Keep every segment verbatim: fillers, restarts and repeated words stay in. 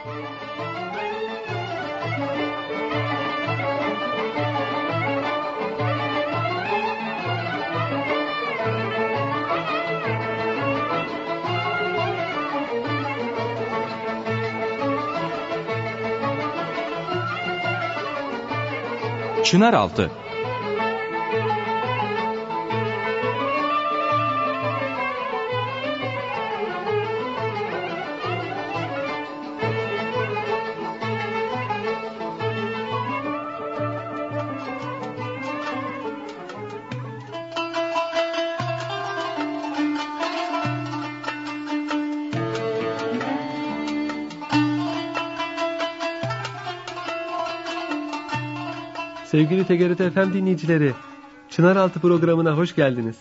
Çınaraltı. Sevgili T G R T F M dinleyicileri, Çınaraltı programına hoş geldiniz.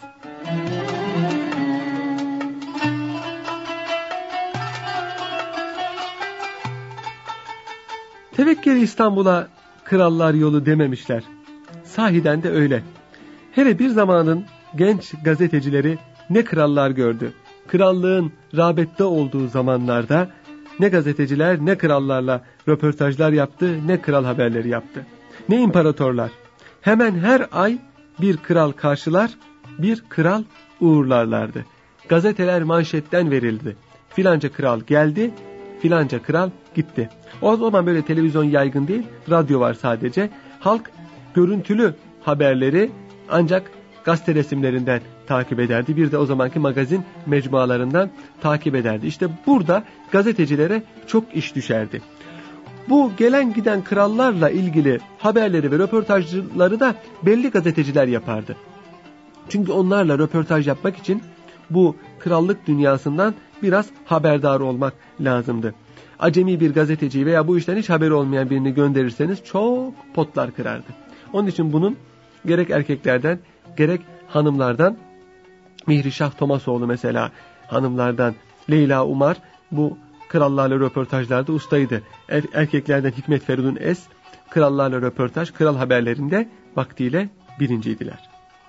Tevekkeli İstanbul'a krallar yolu dememişler. Sahiden de öyle. Hele bir zamanın genç gazetecileri ne krallar gördü. Krallığın rağbette olduğu zamanlarda ne gazeteciler ne krallarla röportajlar yaptı, ne kral haberleri yaptı. Ne imparatorlar. Hemen her ay bir kral karşılar, bir kral uğurlarlardı. Gazeteler manşetten verildi. Filanca kral geldi, filanca kral gitti. O zaman böyle televizyon yaygın değil, radyo var sadece. Halk görüntülü haberleri ancak gazete resimlerinden takip ederdi. Bir de o zamanki magazin mecmualarından takip ederdi. İşte burada gazetecilere çok iş düşerdi. Bu gelen giden krallarla ilgili haberleri ve röportajları da belli gazeteciler yapardı. Çünkü onlarla röportaj yapmak için bu krallık dünyasından biraz haberdar olmak lazımdı. Acemi bir gazeteciyi veya bu işten hiç haberi olmayan birini gönderirseniz çok potlar kırardı. Onun için bunun gerek erkeklerden gerek hanımlardan, Mihrişah Tomasoğlu mesela hanımlardan Leyla Umar bu krallarla röportajlarda ustaydı. Er, erkeklerden Hikmet Feridun Es, krallarla röportaj, kral haberlerinde vaktiyle birinciydiler.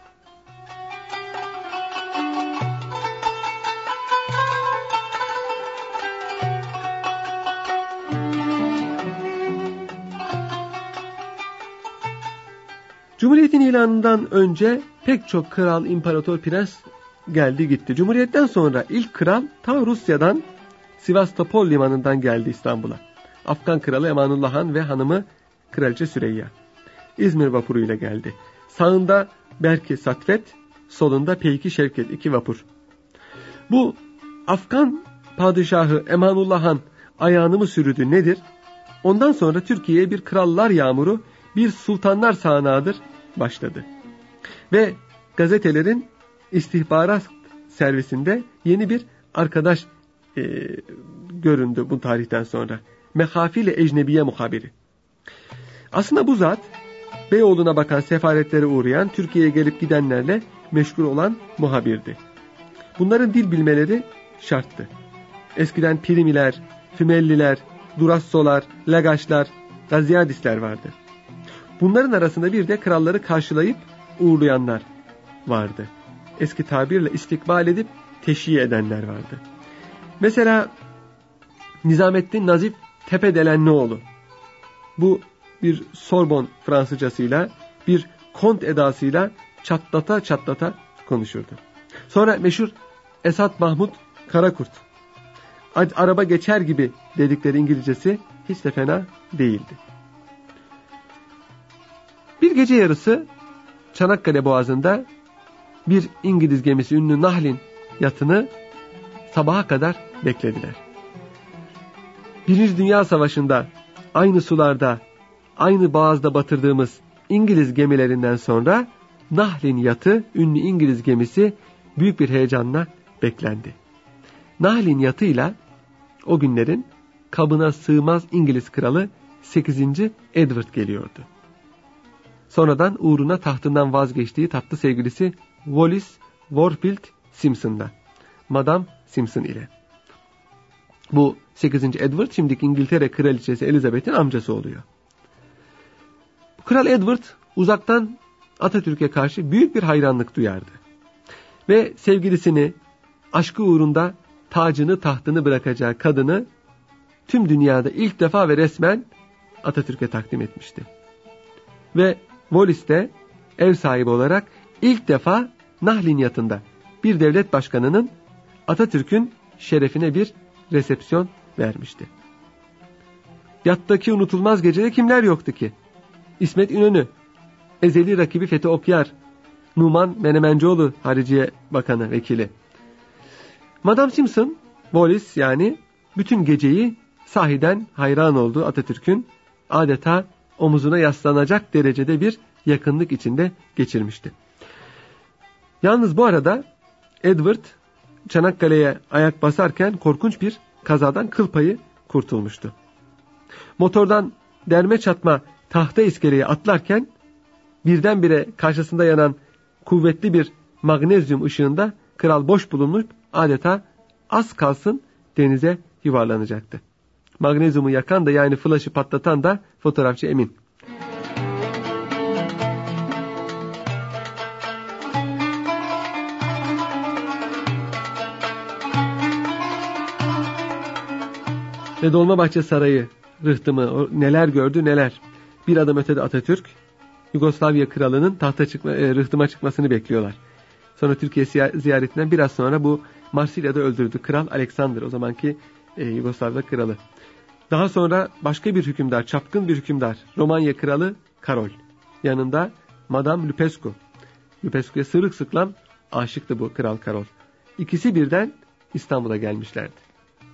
Cumhuriyetin ilanından önce pek çok kral, imparator, prens geldi gitti. Cumhuriyetten sonra ilk kral ta Rusya'dan Sivastopol limanından geldi İstanbul'a. Afgan kralı Emanullah Han ve hanımı Kraliçe Süreyya. İzmir vapuruyla geldi. Sağında Berki Satvet, solunda Peyki Şevket, iki vapur. Bu Afgan padişahı Emanullah Han ayağını mı sürüdü nedir? Ondan sonra Türkiye'ye bir krallar yağmuru, bir sultanlar sağanağıdır başladı. Ve gazetelerin istihbarat servisinde yeni bir arkadaş e, göründü bu tarihten sonra. Mehafile ecnebiye muhabiri. Aslında bu zat Beyoğlu'na bakan, sefaretlere uğrayan, Türkiye'ye gelip gidenlerle meşgul olan muhabirdi. Bunların dil bilmeleri şarttı. Eskiden Primiler, Fümelliler, Durassolar, Lagaşlar, Gaziyadisler vardı. Bunların arasında bir de kralları karşılayıp uğurlayanlar vardı. Eski tabirle istikbal edip teşhiye edenler vardı. Mesela Nizamettin Nazif Tepedelenlioğlu. Bu bir Sorbon Fransızcasıyla, bir kont edasıyla çatlata çatlata konuşurdu. Sonra meşhur Esat Mahmut Karakurt. Araba geçer gibi dedikleri İngilizcesi hiç de fena değildi. Bir gece yarısı Çanakkale Boğazı'nda bir İngiliz gemisi ünlü Nahlin yatını sabaha kadar beklediler. Birinci Dünya Savaşı'nda aynı sularda, aynı boğazda batırdığımız İngiliz gemilerinden sonra Nahlin yatı, ünlü İngiliz gemisi büyük bir heyecanla beklendi. Nahlin yatıyla o günlerin kabına sığmaz İngiliz kralı sekizinci Edward geliyordu. Sonradan uğruna tahtından vazgeçtiği tatlı sevgilisi Wallis Warfield Simpson'da, Madame Simpson ile. Bu sekizinci Edward şimdiki İngiltere Kraliçesi Elizabeth'in amcası oluyor. Kral Edward uzaktan Atatürk'e karşı büyük bir hayranlık duyardı. Ve sevgilisini, aşkı uğrunda tacını tahtını bırakacağı kadını tüm dünyada ilk defa ve resmen Atatürk'e takdim etmişti. Ve Wallis de ev sahibi olarak ilk defa Nahlin yatında bir devlet başkanının Atatürk'ün şerefine bir resepsiyon vermişti. Yattaki unutulmaz gecede kimler yoktu ki? İsmet İnönü, ezeli rakibi Fethi Okyar, Numan Menemencioğlu Hariciye Bakanı Vekili. Madame Simpson, Wallis yani bütün geceyi sahiden hayran olduğu Atatürk'ün adeta omuzuna yaslanacak derecede bir yakınlık içinde geçirmişti. Yalnız bu arada Edward Çanakkale'ye ayak basarken korkunç bir kazadan kıl payı kurtulmuştu. Motordan derme çatma tahta iskeleye atlarken birdenbire karşısında yanan kuvvetli bir magnezyum ışığında kral boş bulunup adeta az kalsın denize yuvarlanacaktı. Magnezyumu yakan da yani flaşı patlatan da fotoğrafçı Emin. Ve Dolmabahçe Sarayı rıhtımı neler gördü neler. Bir adım ötede Atatürk, Yugoslavya kralının tahta çıkma, e, rıhtıma çıkmasını bekliyorlar. Sonra Türkiye ziyaretinden biraz sonra bu Marsilya'da öldürdü kral Alexander, o zamanki e, Yugoslavya kralı. Daha sonra başka bir hükümdar, çapkın bir hükümdar, Romanya kralı Karol. Yanında Madame Lupescu. Lupescu'ya sırılsıklam aşıktı bu kral Karol. İkisi birden İstanbul'a gelmişlerdi.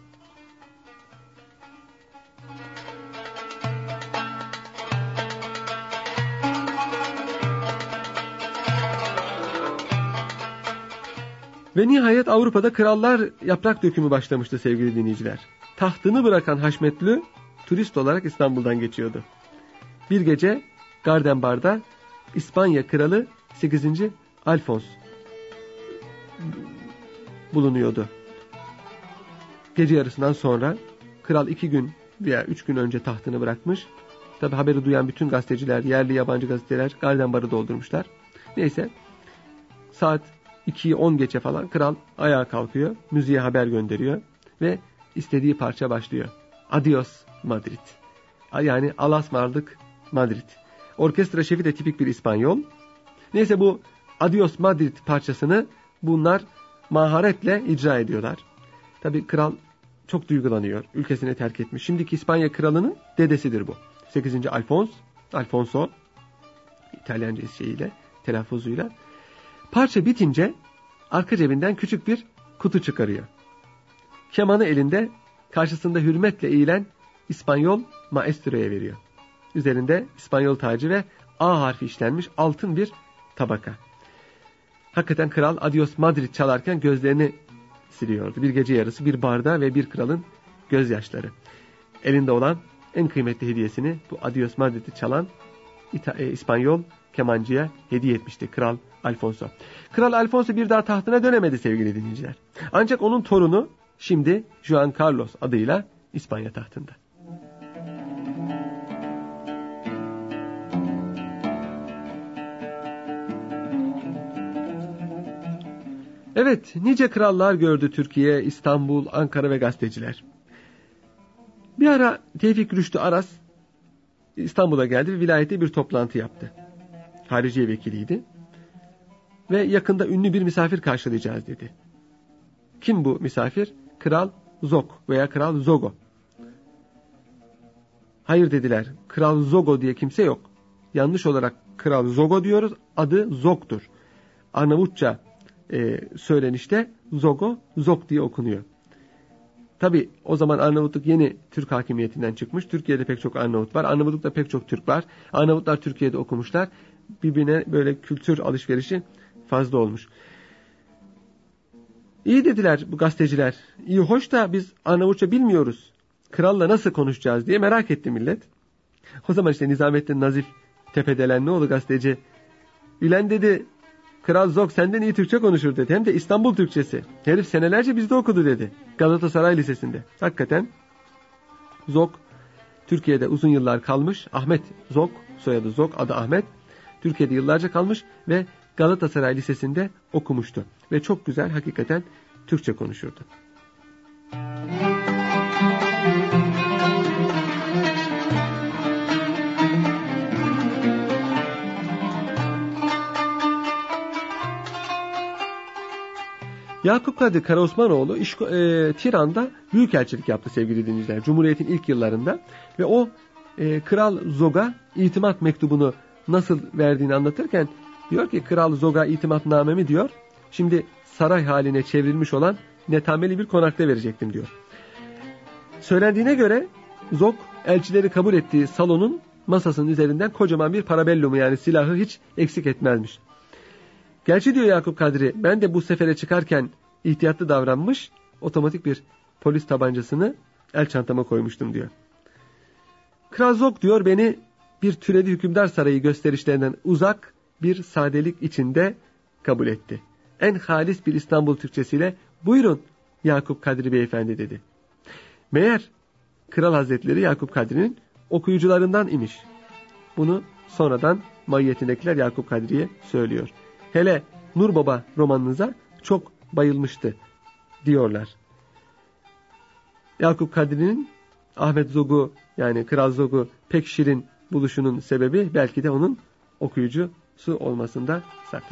Ve nihayet Avrupa'da krallar yaprak dökümü başlamıştı sevgili dinleyiciler. Tahtını bırakan Haşmetli turist olarak İstanbul'dan geçiyordu. Bir gece Gardenbar'da İspanya kralı sekizinci Alfons bulunuyordu. Gece yarısından sonra kral iki gün veya üç gün önce tahtını bırakmış. Tabi haberi duyan bütün gazeteciler, yerli yabancı gazeteler Gardenbar'ı doldurmuşlar. Neyse saat ikiyi on geçe falan kral ayağa kalkıyor, müziğe haber gönderiyor ve istediği parça başlıyor. Adios Madrid. Yani alasmarlık Madrid. Orkestra şefi de tipik bir İspanyol. Neyse bu Adios Madrid parçasını bunlar maharetle icra ediyorlar. Tabii kral çok duygulanıyor. Ülkesini terk etmiş. Şimdiki İspanya kralının dedesidir bu. sekizinci Alfons, Alfonso İtalyanca şeyiyle, telaffuzuyla. Parça bitince arka cebinden küçük bir kutu çıkarıyor. Kemanı elinde karşısında hürmetle eğilen İspanyol maestroya veriyor. Üzerinde İspanyol tacı ve A harfi işlenmiş altın bir tabaka. Hakikaten kral Adios Madrid çalarken gözlerini siliyordu. Bir gece yarısı bir barda ve bir kralın gözyaşları. Elinde olan en kıymetli hediyesini bu Adios Madrid'i çalan İta- e, İspanyol kemancıya hediye etmişti Kral Alfonso. Kral Alfonso bir daha tahtına dönemedi sevgili dinleyiciler. Ancak onun torunu şimdi Juan Carlos adıyla İspanya tahtında. Evet, nice krallar gördü Türkiye, İstanbul, Ankara ve gazeteciler. Bir ara Tevfik Rüştü Aras İstanbul'a geldi ve vilayette bir toplantı yaptı. Hariciye vekiliydi. Ve yakında ünlü bir misafir karşılayacağız dedi. Kim bu misafir? Kral Zog veya Kral Zogo. Hayır dediler. Kral Zogo diye kimse yok. Yanlış olarak Kral Zogo diyoruz. Adı Zog'dur. Arnavutça e, söylenişte Zogo, Zog diye okunuyor. Tabi o zaman Arnavutluk yeni Türk hakimiyetinden çıkmış. Türkiye'de pek çok Arnavut var. Arnavutluk'ta pek çok Türk var. Arnavutlar Türkiye'de okumuşlar. Birbirine böyle kültür alışverişi fazla olmuş. İyi dediler bu gazeteciler. İyi hoş da biz Arnavutça bilmiyoruz. Kralla nasıl konuşacağız diye merak etti millet. O zaman işte Nizamettin Nazif Tepedelenlioğlu gazeteci. Ülen dedi, Kral Zog senden iyi Türkçe konuşur dedi. Hem de İstanbul Türkçesi. Herif senelerce bizde okudu dedi. Galatasaray Lisesi'nde. Hakikaten Zog Türkiye'de uzun yıllar kalmış. Ahmet Zog, soyadı Zog, adı Ahmet. Türkiye'de yıllarca kalmış ve Galatasaray Lisesi'nde okumuştu. Ve çok güzel hakikaten Türkçe konuşurdu. Yakup Kadri Karaosmanoğlu İş, e, Tiran'da büyükelçilik yaptı sevgili dinleyiciler. Cumhuriyet'in ilk yıllarında ve o e, Kral Zog'a itimat mektubunu nasıl verdiğini anlatırken diyor ki Kral Zog'a itimatnamemi diyor. Şimdi saray haline çevrilmiş olan netameli bir konakta verecektim diyor. Söylendiğine göre Zog elçileri kabul ettiği salonun masasının üzerinden kocaman bir parabellumu yani silahı hiç eksik etmezmiş. Gerçi diyor Yakup Kadri ben de bu sefere çıkarken ihtiyatlı davranmış otomatik bir polis tabancasını el çantama koymuştum diyor. Kral Zog diyor beni bir türedi hükümdar sarayı gösterişlerinden uzak bir sadelik içinde kabul etti. En halis bir İstanbul Türkçesiyle buyurun Yakup Kadri beyefendi dedi. Meğer Kral Hazretleri Yakup Kadri'nin okuyucularından imiş. Bunu sonradan mahiyetindekiler Yakup Kadri'ye söylüyor. Hele Nur Baba romanınıza çok bayılmıştı diyorlar. Yakup Kadri'nin Ahmet Zog'u yani Kral Zog'u pek şirin buluşunun sebebi belki de onun okuyucusu olmasında saklı.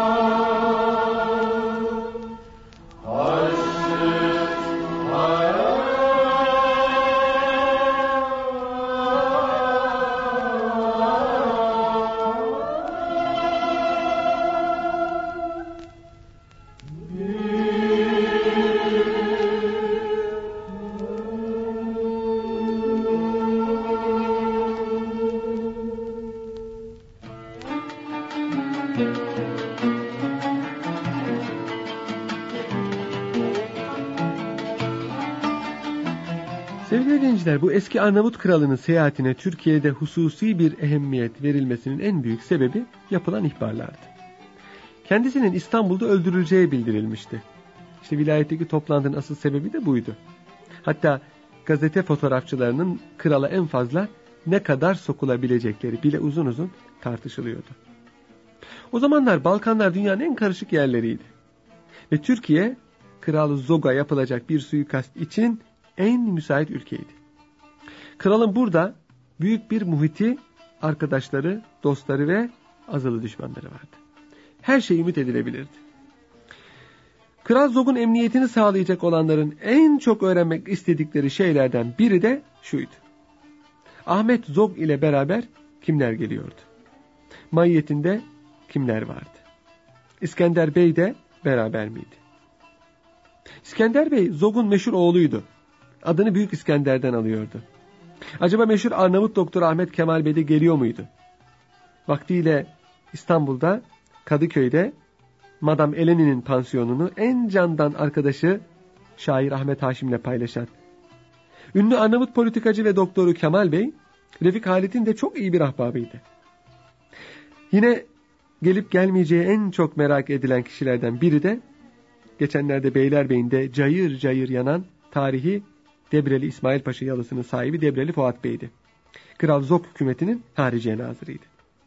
Hayır. Beyler, bu eski Arnavut kralının seyahatine Türkiye'de hususi bir ehemmiyet verilmesinin en büyük sebebi yapılan ihbarlardı. Kendisinin İstanbul'da öldürüleceği bildirilmişti. İşte vilayetteki toplantının asıl sebebi de buydu. Hatta gazete fotoğrafçılarının krala en fazla ne kadar sokulabilecekleri bile uzun uzun tartışılıyordu. O zamanlar Balkanlar dünyanın en karışık yerleriydi. Ve Türkiye, Kral Zog'a yapılacak bir suikast için en müsait ülkeydi. Kralın burada büyük bir muhiti, arkadaşları, dostları ve azılı düşmanları vardı. Her şey ümit edilebilirdi. Kral Zog'un emniyetini sağlayacak olanların en çok öğrenmek istedikleri şeylerden biri de şuydu: Ahmet Zog ile beraber kimler geliyordu? Mahiyetinde kimler vardı? İskender Bey de beraber miydi? İskender Bey Zog'un meşhur oğluydu. Adını Büyük İskender'den alıyordu. Acaba meşhur Arnavut doktor Ahmet Kemal Bey de geliyor muydu? Vaktiyle İstanbul'da, Kadıköy'de Madame Eleni'nin pansiyonunu en candan arkadaşı şair Ahmet Haşim'le paylaşan ünlü Arnavut politikacı ve doktoru Kemal Bey, Refik Halit'in de çok iyi bir ahbabıydı. Yine gelip gelmeyeceği en çok merak edilen kişilerden biri de geçenlerde Beylerbeyi'nde cayır cayır yanan tarihi Debreli İsmail Paşa yalısının sahibi Debreli Fuat Bey'di. Kral Zog hükümetinin hariciye nazırıydı.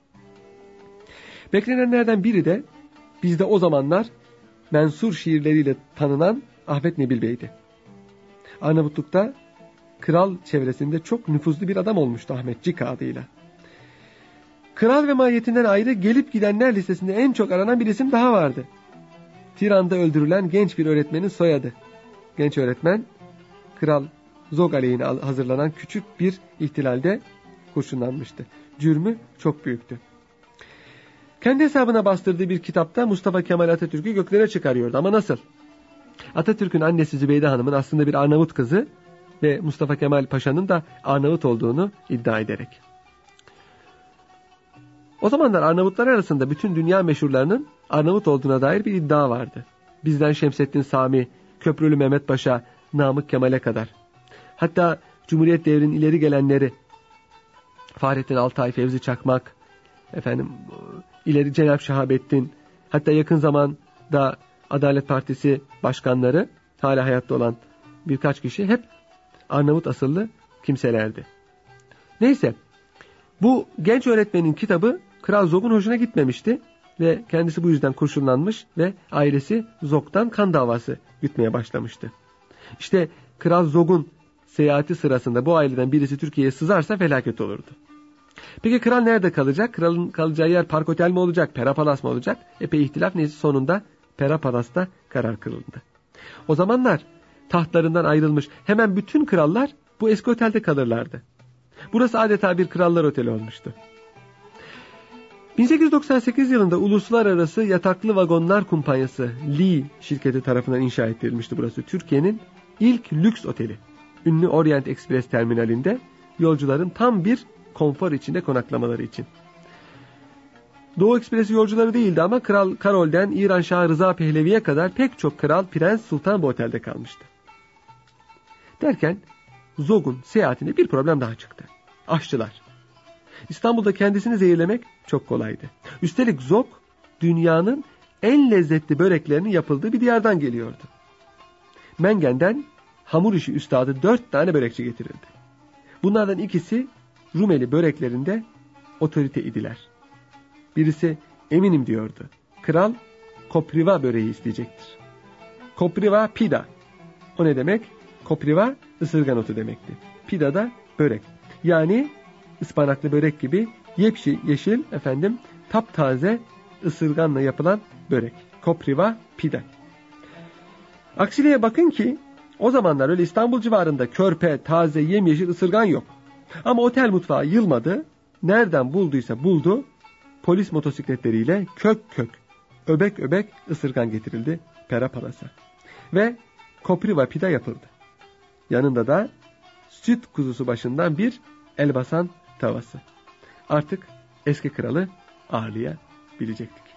Beklenenlerden biri de bizde o zamanlar mensur şiirleriyle tanınan Ahmet Nebil Bey'di. Arnavutluk'ta kral çevresinde çok nüfuzlu bir adam olmuştu Ahmetcik adıyla. Kral ve mahiyetinden ayrı gelip gidenler listesinde en çok aranan bir isim daha vardı. Tiran'da öldürülen genç bir öğretmenin soyadı. Genç öğretmen, Kral Zog aleyhine hazırlanan küçük bir ihtilalde kurşunlanmıştı. Cürmü çok büyüktü. Kendi hesabına bastırdığı bir kitapta Mustafa Kemal Atatürk'ü göklere çıkarıyordu. Ama nasıl? Atatürk'ün annesi Zübeyde Hanım'ın aslında bir Arnavut kızı ve Mustafa Kemal Paşa'nın da Arnavut olduğunu iddia ederek. O zamanlar Arnavutlar arasında bütün dünya meşhurlarının Arnavut olduğuna dair bir iddia vardı. Bizden Şemsettin Sami, Köprülü Mehmet Paşa, Namık Kemal'e kadar. Hatta Cumhuriyet devrinin ileri gelenleri Fahrettin Altay, Fevzi Çakmak, efendim ileri Cenab Şahabettin, hatta yakın zamanda Adalet Partisi başkanları, hala hayatta olan birkaç kişi hep Arnavut asıllı kimselerdi. Neyse, bu genç öğretmenin kitabı Kral Zog'un hoşuna gitmemişti ve kendisi bu yüzden kurşunlanmış ve ailesi Zog'dan kan davası gütmeye başlamıştı. İşte Kral Zog'un seyahati sırasında bu aileden birisi Türkiye'ye sızarsa felaket olurdu. Peki kral nerede kalacak? Kralın kalacağı yer Park Otel mi olacak, Pera Palas mı olacak? Epey ihtilaf, neyse sonunda Pera Palas'ta karar kılındı. O zamanlar tahtlarından ayrılmış hemen bütün krallar bu eski otelde kalırlardı. Burası adeta bir krallar oteli olmuştu. bin sekiz yüz doksan sekiz yılında Uluslararası Yataklı Vagonlar Kumpanyası Lee şirketi tarafından inşa ettirilmişti burası. Türkiye'nin ilk lüks oteli. Ünlü Orient Express terminalinde yolcuların tam bir konfor içinde konaklamaları için. Doğu Ekspresi yolcuları değildi ama Kral Karol'den İran Şahı Rıza Pehlevi'ye kadar pek çok kral, prens, sultan bu otelde kalmıştı. Derken Zog'un seyahatinde bir problem daha çıktı. Aşçılar. İstanbul'da kendisini zehirlemek çok kolaydı. Üstelik Zog dünyanın en lezzetli böreklerinin yapıldığı bir diyardan geliyordu. Mengen'den hamur işi üstadı dört tane börekçi getirildi. Bunlardan ikisi Rumeli böreklerinde otorite idiler. Birisi eminim diyordu. Kral kopriva böreği isteyecektir. Kopriva pida. O ne demek? Kopriva ısırgan otu demekti. Pida da börek. Yani ıspanaklı börek gibi yepşi yeşil efendim taptaze ısırganla yapılan börek. Kopriva pida. Aksiliğe bakın ki o zamanlar öyle İstanbul civarında körpe, taze, yemyeşil ısırgan yok. Ama otel mutfağı yılmadı. Nereden bulduysa buldu. Polis motosikletleriyle kök kök, öbek öbek ısırgan getirildi Pera Palas'a. Ve kopriva pida yapıldı. Yanında da süt kuzusu başından bir elbasan tavası. Artık eski kralı ağırlayabilecektik.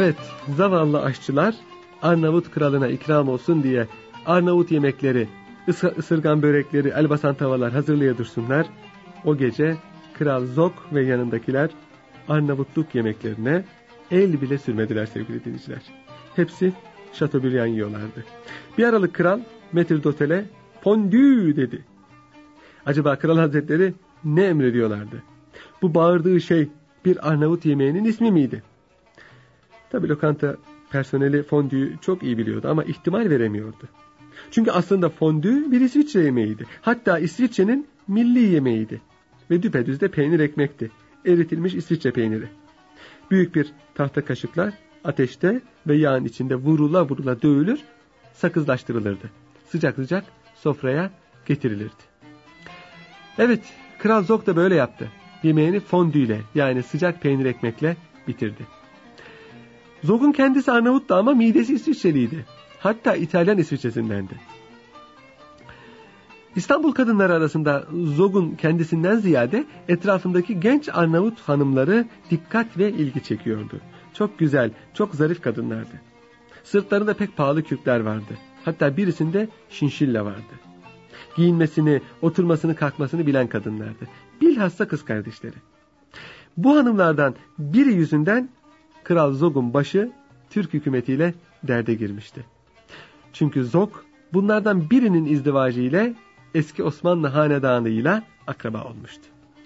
Evet, zavallı aşçılar Arnavut kralına ikram olsun diye Arnavut yemekleri, ısırgan börekleri, elbasan tavalar hazırlaya dursunlar. O gece Kral Zog ve yanındakiler Arnavutluk yemeklerine el bile sürmediler sevgili dinleyiciler. Hepsi Chateaubriand yiyorlardı. Bir aralık kral Metrdottel'e fondü dedi. Acaba Kral Hazretleri ne emrediyorlardı? Bu bağırdığı şey bir Arnavut yemeğinin ismi miydi? Tabi lokanta personeli fondüyü çok iyi biliyordu ama ihtimal veremiyordu. Çünkü aslında fondü bir İsviçre yemeğiydi. Hatta İsviçre'nin milli yemeğiydi. Ve düpedüz de peynir ekmekti. Eritilmiş İsviçre peyniri. Büyük bir tahta kaşıklar ateşte ve yağın içinde vurula vurula dövülür, sakızlaştırılırdı. Sıcak sıcak sofraya getirilirdi. Evet, Kral Zog da böyle yaptı. Yemeğini fondüyle, yani sıcak peynir ekmekle bitirdi. Zog'un kendisi Arnavut'tu ama midesi İsviçreliydi. Hatta İtalyan İsviçresindendi. İstanbul kadınları arasında Zog'un kendisinden ziyade etrafındaki genç Arnavut hanımları dikkat ve ilgi çekiyordu. Çok güzel, çok zarif kadınlardı. Sırtlarında pek pahalı kürkler vardı. Hatta birisinde şinşilla vardı. Giyinmesini, oturmasını, kalkmasını bilen kadınlardı. Bilhassa kız kardeşleri. Bu hanımlardan biri yüzünden Kral Zog'un başı Türk hükümetiyle derde girmişti. Çünkü Zog bunlardan birinin izdivacı ile eski Osmanlı hanedanıyla akraba olmuştu.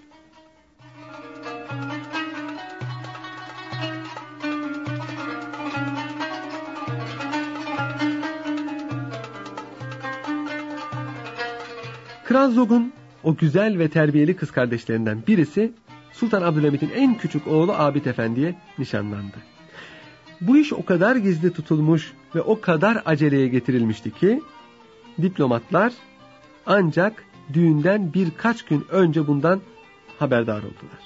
Kral Zog'un o güzel ve terbiyeli kız kardeşlerinden birisi Sultan Abdülhamit'in en küçük oğlu Abid Efendi'ye nişanlandı. Bu iş o kadar gizli tutulmuş ve o kadar aceleye getirilmişti ki diplomatlar ancak düğünden birkaç gün önce bundan haberdar oldular.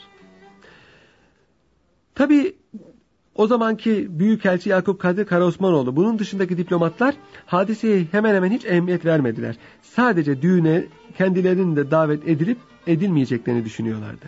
Tabii o zamanki Büyükelçi Yakup Kadri Karaosmanoğlu, bunun dışındaki diplomatlar hadiseye hemen hemen hiç ehemmiyet vermediler. Sadece düğüne kendilerinin de davet edilip edilmeyeceklerini düşünüyorlardı.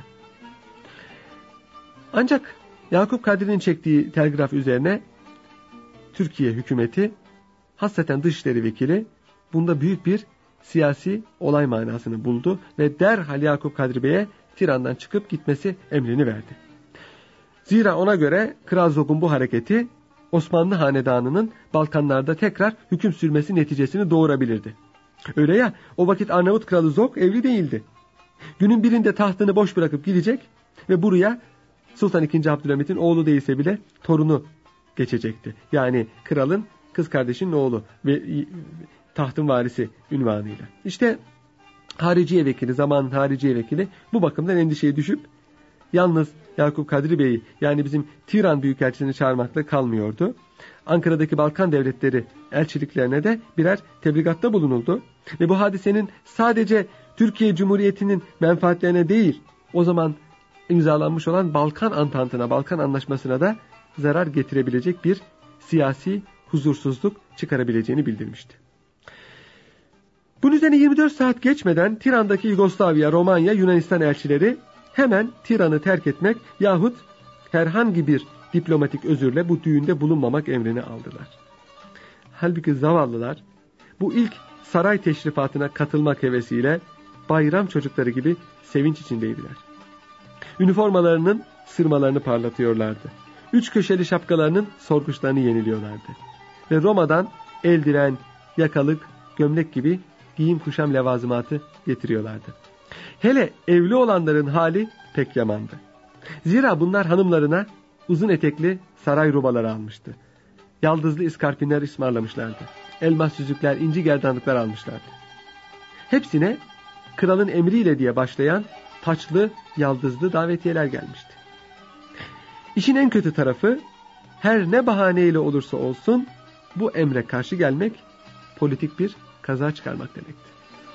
Ancak Yakup Kadri'nin çektiği telgraf üzerine Türkiye hükümeti, hasreten Dışişleri Vekili, bunda büyük bir siyasi olay manasını buldu ve derhal Yakup Kadri Bey'e Tiran'dan çıkıp gitmesi emrini verdi. Zira ona göre Kral Zog'un bu hareketi Osmanlı hanedanının Balkanlarda tekrar hüküm sürmesi neticesini doğurabilirdi. Öyle ya, o vakit Arnavut kralı Zog evli değildi. Günün birinde tahtını boş bırakıp gidecek ve buraya Sultan ikinci. Abdülhamit'in oğlu değilse bile torunu geçecekti. Yani kralın kız kardeşinin oğlu ve tahtın varisi ünvanıyla. İşte hariciye vekili, zamanın hariciye vekili bu bakımdan endişeye düşüp yalnız Yakup Kadri Bey'i, yani bizim Tiran Büyükelçisini çağırmakla kalmıyordu. Ankara'daki Balkan devletleri elçiliklerine de birer tebligatta bulunuldu. Ve bu hadisenin sadece Türkiye Cumhuriyeti'nin menfaatlerine değil, o zaman imzalanmış olan Balkan Antantı'na, Balkan Anlaşması'na da zarar getirebilecek bir siyasi huzursuzluk çıkarabileceğini bildirmişti. Bunun üzerine yirmi dört saat geçmeden Tiran'daki Yugoslavya, Romanya, Yunanistan elçileri hemen Tiran'ı terk etmek yahut herhangi bir diplomatik özürle bu düğünde bulunmamak emrini aldılar. Halbuki zavallılar bu ilk saray teşrifatına katılmak hevesiyle bayram çocukları gibi sevinç içindeydiler. Üniformalarının sırmalarını parlatıyorlardı. Üç köşeli şapkalarının sorguçlarını yeniliyorlardı. Ve Roma'dan eldiven, yakalık, gömlek gibi giyim kuşam levazımatı getiriyorlardı. Hele evli olanların hali pek yamandı. Zira bunlar hanımlarına uzun etekli saray rubaları almıştı. Yaldızlı iskarpinler ısmarlamışlardı. Elmas yüzükler, inci gerdanlıklar almışlardı. Hepsine kralın emriyle diye başlayan taçlı, yaldızlı davetiyeler gelmişti. İşin en kötü tarafı, her ne bahaneyle olursa olsun bu emre karşı gelmek politik bir kaza çıkarmak demekti.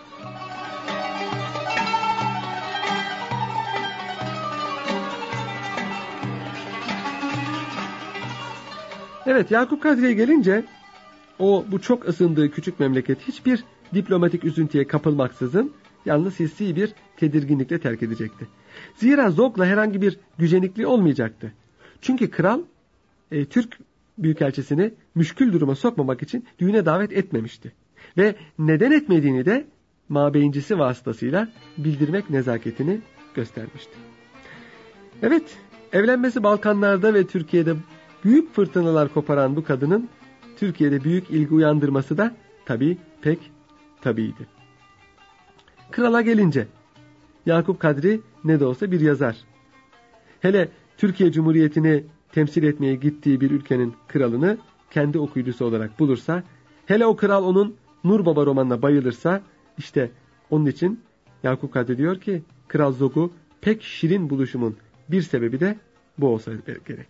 Evet, Yakup Kadri'ye gelince o bu çok ısındığı küçük memleket hiçbir diplomatik üzüntüye kapılmaksızın yalnız hissi bir tedirginlikle terk edecekti. Zira Zog'la herhangi bir gücenikliği olmayacaktı. Çünkü kral e, Türk büyükelçisini müşkül duruma sokmamak için düğüne davet etmemişti. Ve neden etmediğini de mabeyincisi vasıtasıyla bildirmek nezaketini göstermişti. Evet, evlenmesi Balkanlarda ve Türkiye'de büyük fırtınalar koparan bu kadının Türkiye'de büyük ilgi uyandırması da tabii pek tabiiydi. Krala gelince, Yakup Kadri ne de olsa bir yazar. Hele Türkiye Cumhuriyeti'ni temsil etmeye gittiği bir ülkenin kralını kendi okuyucusu olarak bulursa, hele o kral onun Nur Baba romanına bayılırsa, işte onun için Yakup Kadri diyor ki, Kral Zog'u pek şirin buluşumun bir sebebi de bu olsa gerek.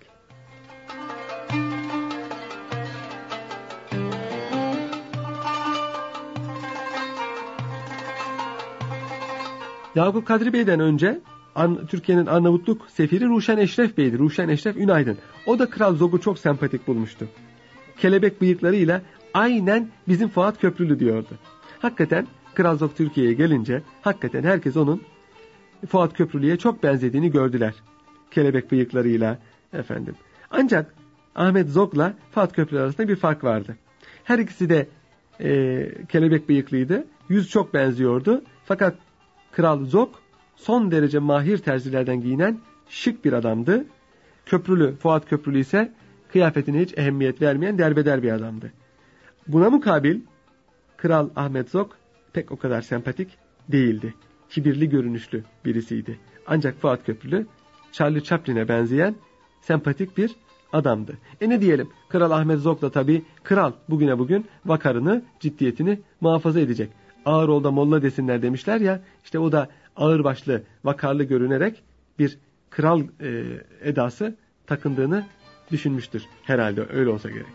Yakup Kadri Bey'den önce Türkiye'nin Arnavutluk sefiri Ruşen Eşref Bey'di. Ruşen Eşref Ünaydın. O da Kral Zog'u çok sempatik bulmuştu. Kelebek bıyıklarıyla aynen bizim Fuat Köprülü diyordu. Hakikaten Kral Zog Türkiye'ye gelince hakikaten herkes onun Fuat Köprülü'ye çok benzediğini gördüler. Kelebek bıyıklarıyla efendim. Ancak Ahmet Zog'la Fuat Köprülü arasında bir fark vardı. Her ikisi de e, kelebek bıyıklıydı. Yüz çok benziyordu. Fakat Kral Zog son derece mahir terzilerden giyinen şık bir adamdı. Köprülü, Fuat Köprülü ise kıyafetine hiç ehemmiyet vermeyen derbeder bir adamdı. Buna mukabil Kral Ahmet Zog pek o kadar sempatik değildi. Kibirli görünüşlü birisiydi. Ancak Fuat Köprülü Charlie Chaplin'e benzeyen sempatik bir adamdı. E ne diyelim, Kral Ahmet Zog da tabii kral bugüne bugün vakarını, ciddiyetini muhafaza edecek. Ağır ol da molla desinler demişler ya, işte o da ağırbaşlı, vakarlı görünerek bir kral e, edası takındığını düşünmüştür. Herhalde öyle olsa gerek.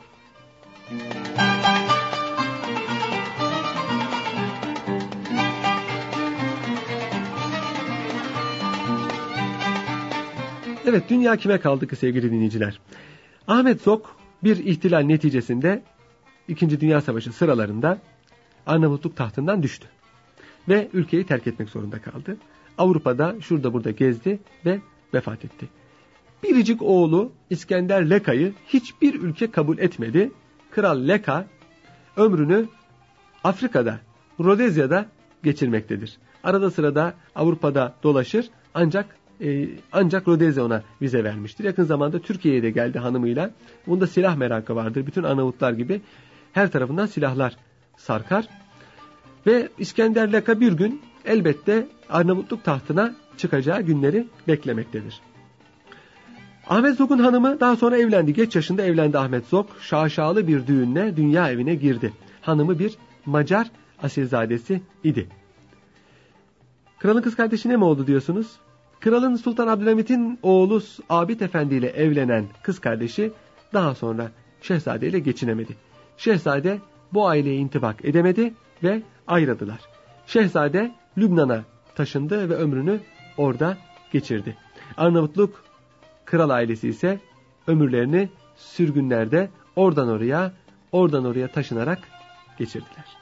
Evet, dünya kime kaldı ki sevgili dinleyiciler? Ahmet Zog bir ihtilal neticesinde İkinci Dünya Savaşı sıralarında Arnavutluk tahtından düştü. Ve ülkeyi terk etmek zorunda kaldı. Avrupa'da şurada burada gezdi ve vefat etti. Biricik oğlu İskender Leka'yı hiçbir ülke kabul etmedi. Kral Leka ömrünü Afrika'da, Rodezya'da geçirmektedir. Arada sırada Avrupa'da dolaşır ancak e, ancak Rodezya ona vize vermiştir. Yakın zamanda Türkiye'ye de geldi hanımıyla. Bunda silah merakı vardır. Bütün Arnavutlar gibi her tarafından silahlar sarkar. Ve İskender Leka bir gün elbette Arnavutluk tahtına çıkacağı günleri beklemektedir. Ahmet Zog'un hanımı daha sonra evlendi. Geç yaşında evlendi Ahmet Zog. Şaşalı bir düğünle dünya evine girdi. Hanımı bir Macar asilzadesi idi. Kralın kız kardeşine mi oldu diyorsunuz? Kralın Sultan Abdülhamit'in oğlu Abid Efendi ile evlenen kız kardeşi daha sonra Şehzade ile geçinemedi. Şehzade bu aileye intibak edemedi ve ayrıldılar. Şehzade Lübnan'a taşındı ve ömrünü orada geçirdi. Arnavutluk kral ailesi ise ömürlerini sürgünlerde oradan oraya, oradan oraya taşınarak geçirdiler.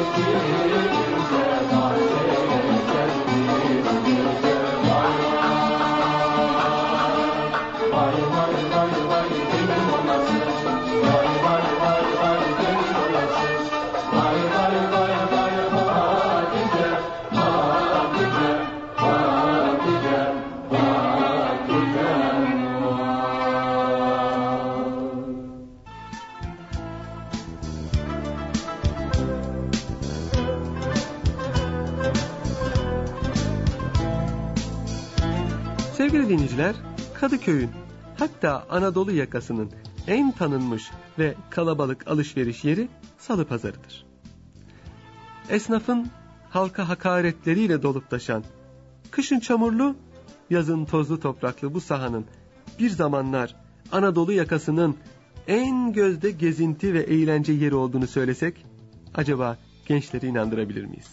Sevgili dinleyiciler, Kadıköy'ün, hatta Anadolu yakasının en tanınmış ve kalabalık alışveriş yeri Salıpazarı'dır. Esnafın halka hakaretleriyle dolup taşan, kışın çamurlu, yazın tozlu topraklı bu sahanın bir zamanlar Anadolu yakasının en gözde gezinti ve eğlence yeri olduğunu söylesek, acaba gençleri inandırabilir miyiz?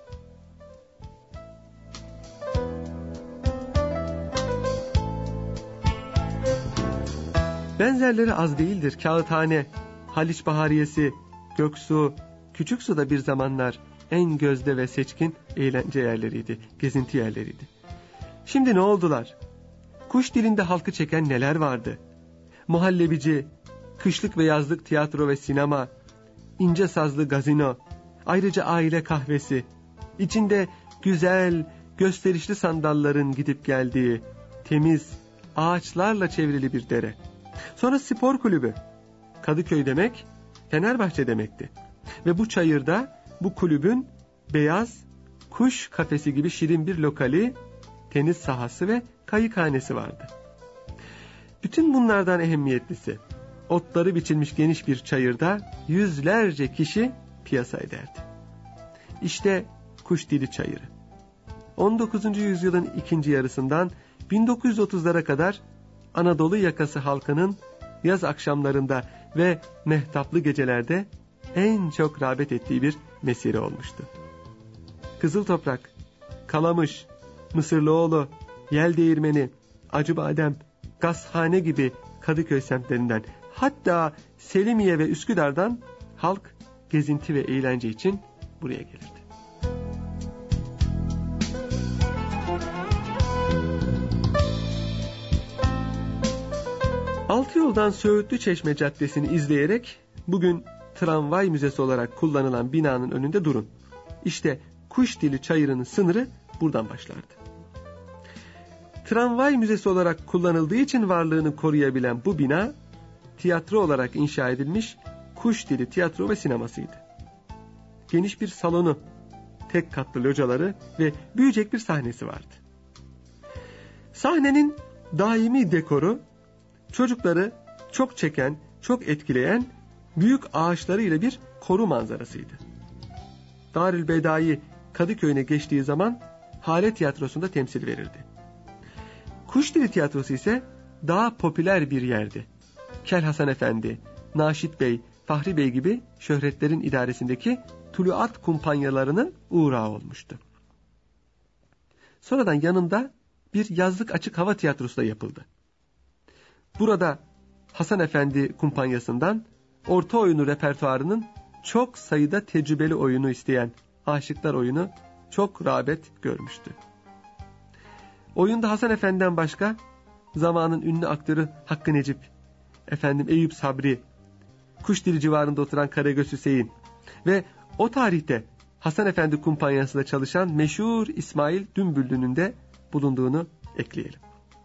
Benzerleri az değildir. Kağıthane, Haliç Bahariyesi, Göksu, Küçüksu da bir zamanlar en gözde ve seçkin eğlence yerleriydi, gezinti yerleriydi. Şimdi ne oldular? Kuş dilinde halkı çeken neler vardı? Muhallebici, kışlık ve yazlık tiyatro ve sinema, ince sazlı gazino, ayrıca aile kahvesi, içinde güzel, gösterişli sandalların gidip geldiği, temiz, ağaçlarla çevrili bir dere. Sonra spor kulübü. Kadıköy demek Fenerbahçe demekti. Ve bu çayırda bu kulübün beyaz kuş kafesi gibi şirin bir lokali, tenis sahası ve kayıkhanesi vardı. Bütün bunlardan ehemmiyetlisi, otları biçilmiş geniş bir çayırda yüzlerce kişi piyasa ederdi. İşte Kuşdili Çayırı. on dokuzuncu yüzyılın ikinci yarısından bin dokuz yüz otuzlara kadar Anadolu yakası halkının yaz akşamlarında ve mehtaplı gecelerde en çok rağbet ettiği bir mesire olmuştu. Kızıltoprak, Kalamış, Mısırlıoğlu, Yeldeğirmeni, Acıbadem, Gazhane gibi Kadıköy semtlerinden, hatta Selimiye ve Üsküdar'dan halk gezinti ve eğlence için buraya gelirdi. Altı yoldan Söğütlü Çeşme Caddesi'ni izleyerek bugün tramvay müzesi olarak kullanılan binanın önünde durun. İşte Kuşdili Çayırı'nın sınırı buradan başlardı. Tramvay müzesi olarak kullanıldığı için varlığını koruyabilen bu bina, tiyatro olarak inşa edilmiş Kuşdili Tiyatro ve Sineması'ydı. Geniş bir salonu, tek katlı locaları ve büyüyecek bir sahnesi vardı. Sahnenin daimi dekoru, çocukları çok çeken, çok etkileyen büyük ağaçlarıyla bir koru manzarasıydı. Darülbedai Kadıköy'üne geçtiği zaman Hale Tiyatrosu'nda temsil verirdi. Kuşdili Tiyatrosu ise daha popüler bir yerdi. Kel Hasan Efendi, Naşit Bey, Fahri Bey gibi şöhretlerin idaresindeki tuluat kumpanyalarının uğrağı olmuştu. Sonradan yanında bir yazlık açık hava tiyatrosu da yapıldı. Burada Hasan Efendi kumpanyasından orta oyunu repertuarının çok sayıda tecrübeli oyunu isteyen Aşıklar oyunu çok rağbet görmüştü. Oyunda Hasan Efendi'den başka zamanın ünlü aktörü Hakkı Necip, efendim Eyüp Sabri, Kuşdili civarında oturan Karagöz Hüseyin ve o tarihte Hasan Efendi kumpanyasında çalışan meşhur İsmail Dümbüllü'nün de bulunduğunu ekleyelim.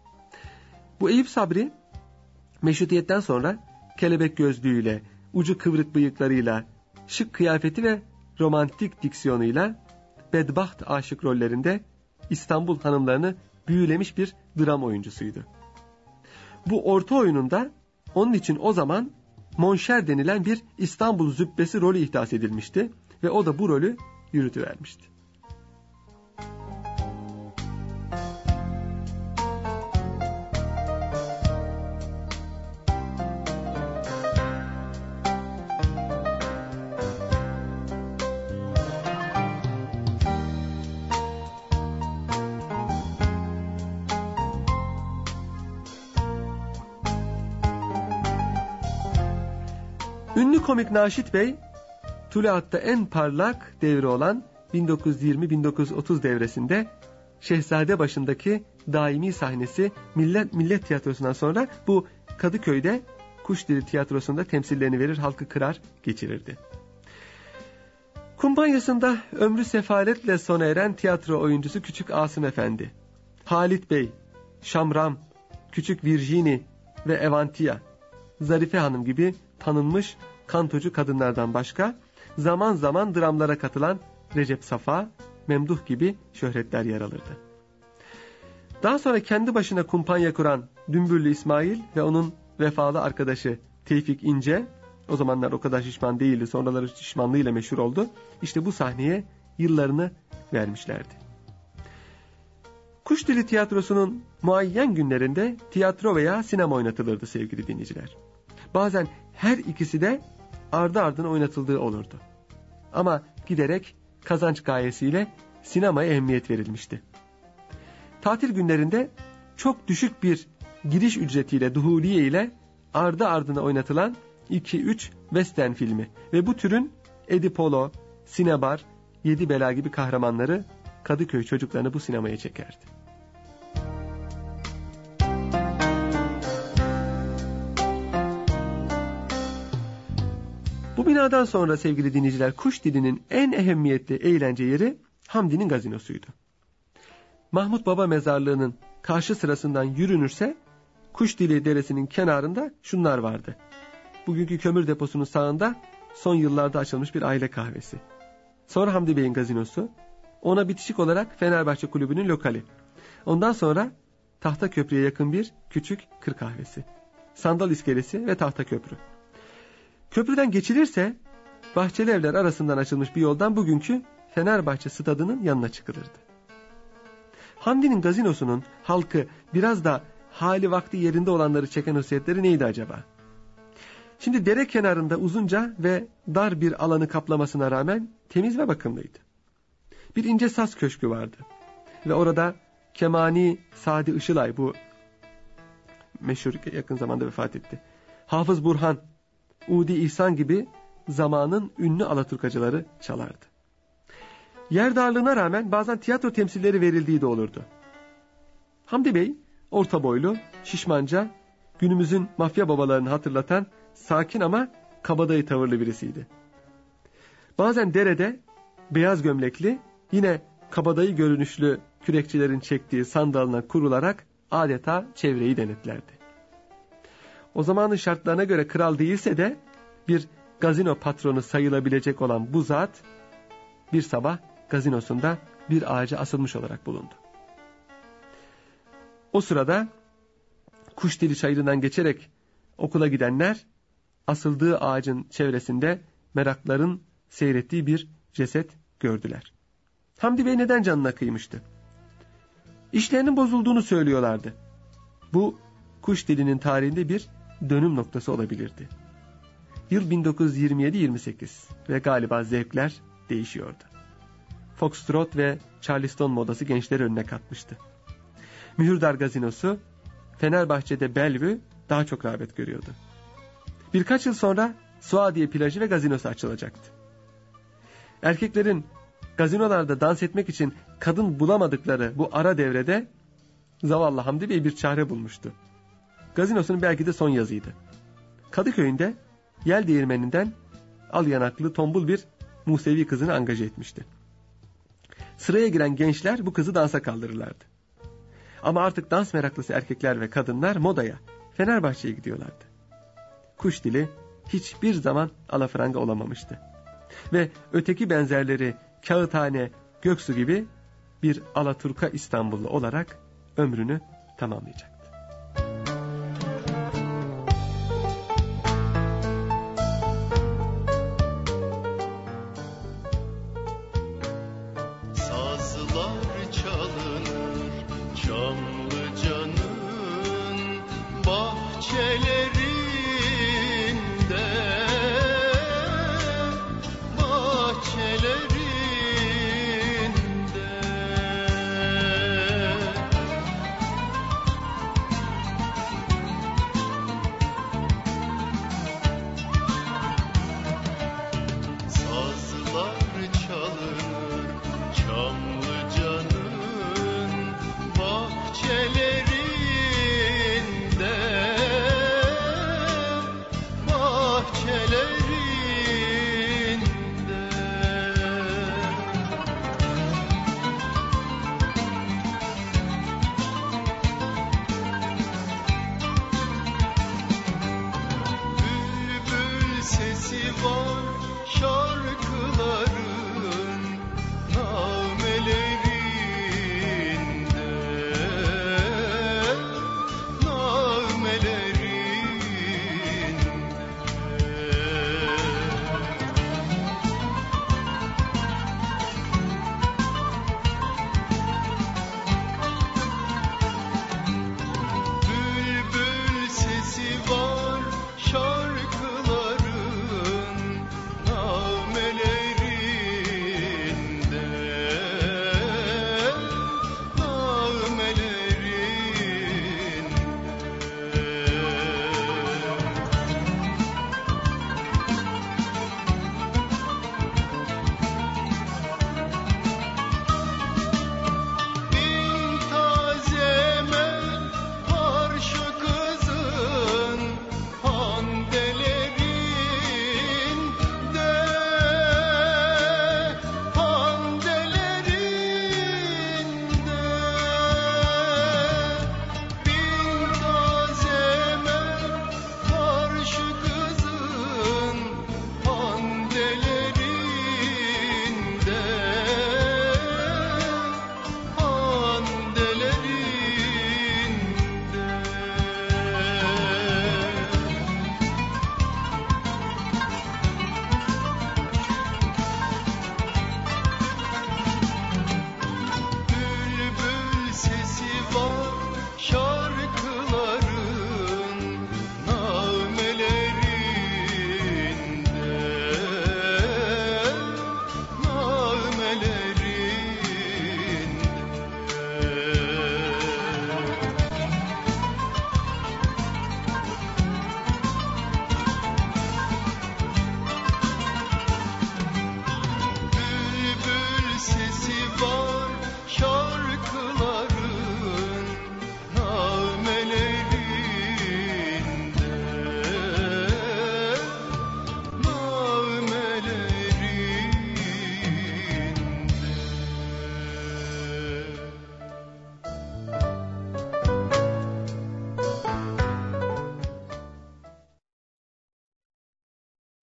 Bu Eyüp Sabri meşrutiyetten sonra kelebek gözlüğüyle, ucu kıvrık bıyıklarıyla, şık kıyafeti ve romantik diksiyonuyla bedbaht aşık rollerinde İstanbul hanımlarını büyülemiş bir dram oyuncusuydu. Bu orta oyununda onun için o zaman Monşer denilen bir İstanbul züppesi rolü ihdas edilmişti ve o da bu rolü yürütüvermişti. Ünlü komik Naşit Bey, Tuluat'ta en parlak devri olan bin dokuz yüz yirmi bin dokuz yüz otuz devresinde Şehzade başındaki daimi sahnesi Millet, Millet Tiyatrosu'ndan sonra bu Kadıköy'de Kuşdili Tiyatrosu'nda temsillerini verir, halkı kırar geçirirdi. Kumpanyasında ömrü sefaletle sona eren tiyatro oyuncusu Küçük Asım Efendi, Halit Bey, Şamram, Küçük Virjini ve Evantia, Zarife Hanım gibi tanınmış kantocu kadınlardan başka zaman zaman dramlara katılan Recep Safa, Memduh gibi şöhretler yer alırdı. Daha sonra kendi başına kumpanya kuran Dümbüllü İsmail ve onun vefalı arkadaşı Tevfik İnce, o zamanlar o kadar şişman değildi, sonraları şişmanlığıyla meşhur oldu. İşte bu sahneye yıllarını vermişlerdi. Kuşdili Tiyatrosu'nun muayyen günlerinde tiyatro veya sinema oynatılırdı sevgili dinleyiciler. Bazen her ikisi de ardı ardına oynatıldığı olurdu. Ama giderek kazanç gayesiyle sinemaya ehemmiyet verilmişti. Tatil günlerinde çok düşük bir giriş ücretiyle, duhuliye ile ardı ardına oynatılan iki üç western filmi ve bu türün Edipolo, Sinebar, Yedi Bela gibi kahramanları Kadıköy çocuklarını bu sinemaya çekerdi. Bu binadan sonra sevgili dinleyiciler, Kuşdili'nin en ehemmiyetli eğlence yeri Hamdi'nin gazinosuydu. Mahmut Baba mezarlığının karşı sırasından yürünürse Kuşdili Deresi'nin kenarında şunlar vardı. Bugünkü kömür deposunun sağında son yıllarda açılmış bir aile kahvesi. Sonra Hamdi Bey'in gazinosu, ona bitişik olarak Fenerbahçe Kulübü'nün lokali. Ondan sonra Tahtaköprü'ye yakın bir küçük kır kahvesi, sandal iskelesi ve Tahtaköprü. Köprüden geçilirse Bahçeli Evler arasından açılmış bir yoldan bugünkü Fenerbahçe stadının yanına çıkılırdı. Hamdi'nin gazinosunun halkı biraz da hali vakti yerinde olanları çeken hususiyetleri neydi acaba? Şimdi dere kenarında uzunca ve dar bir alanı kaplamasına rağmen temiz ve bakımlıydı. Bir ince saz köşkü vardı ve orada Kemani Sadi Işılay, bu meşhur, yakın zamanda vefat etti, Hafız Burhan, Udi İhsan gibi zamanın ünlü alaturkacıları çalardı. Yer darlığına rağmen bazen tiyatro temsilleri verildiği de olurdu. Hamdi Bey orta boylu, şişmanca, günümüzün mafya babalarını hatırlatan sakin ama kabadayı tavırlı birisiydi. Bazen derede beyaz gömlekli, yine kabadayı görünüşlü kürekçilerin çektiği sandalına kurularak adeta çevreyi denetlerdi. O zamanın şartlarına göre kral değilse de bir gazino patronu sayılabilecek olan bu zat bir sabah gazinosunda bir ağaca asılmış olarak bulundu. O sırada Kuşdili çayırından geçerek okula gidenler asıldığı ağacın çevresinde merakların seyrettiği bir ceset gördüler. Hamdi Bey neden canına kıymıştı? İşlerinin bozulduğunu söylüyorlardı. Bu Kuşdili'nin tarihinde bir dönüm noktası olabilirdi. Yıl bin dokuz yüz yirmi yedi yirmi sekiz ve galiba zevkler değişiyordu. Foxtrot ve Charleston modası gençleri önüne katmıştı. Mühürdar gazinosu Fenerbahçe'de Bellevue daha çok rağbet görüyordu. Birkaç yıl sonra Suadiye plajı ve gazinosu açılacaktı. Erkeklerin gazinolarda dans etmek için kadın bulamadıkları bu ara devrede zavallı Hamdi Bey bir çare bulmuştu. Gazinosunun belki de son yazıydı. Kadıköy'ünde yel değirmeninden al yanaklı tombul bir Musevi kızını angaje etmişti. Sıraya giren gençler bu kızı dansa kaldırırlardı. Ama artık dans meraklısı erkekler ve kadınlar modaya, Fenerbahçe'ye gidiyorlardı. Kuşdili hiçbir zaman alafranga olamamıştı. Ve öteki benzerleri Kağıthane, Göksu gibi bir Alaturka İstanbullu olarak ömrünü tamamlayacak.